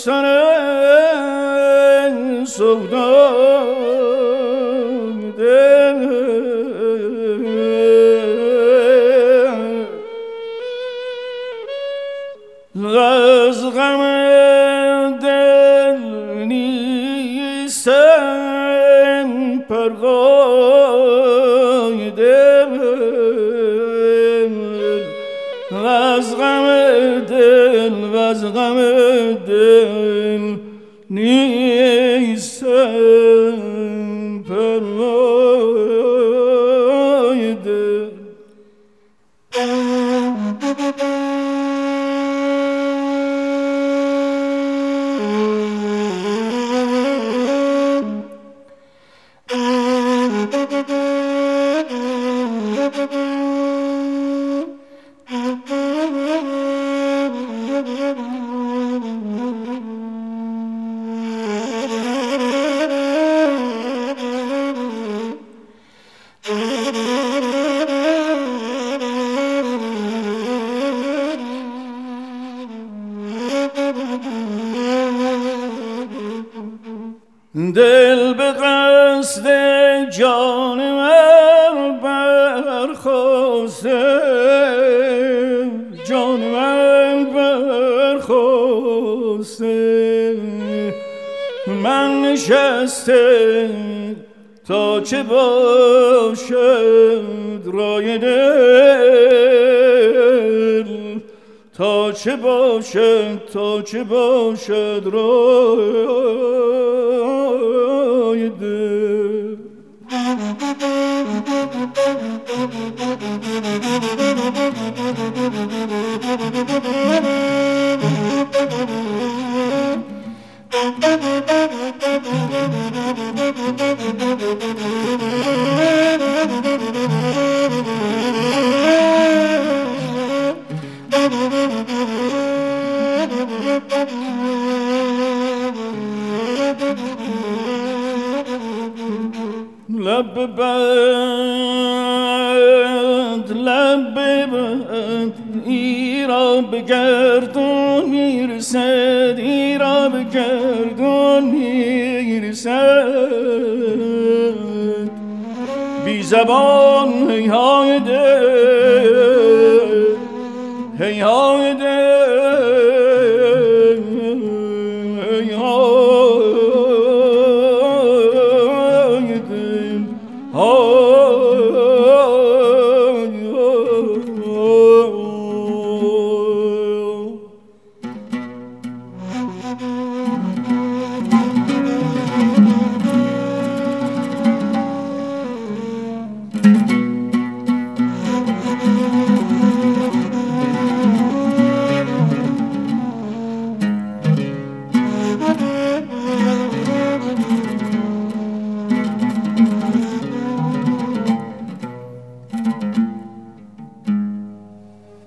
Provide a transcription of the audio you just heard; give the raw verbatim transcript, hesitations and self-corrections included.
سر سودا دل از غم دل نیستم پروای دل از غم دل از غم دل نیستم پروای دل دل به قصد جان من برخاسته جان من برخاسته من نشسته تا چه باشد رای دل تا چه باشد تا چه باشد رای دل لب بند لب بند ایرا به گردون میرسد ایرا به گردون میرسد بی زبان هیهای دل هیهای دل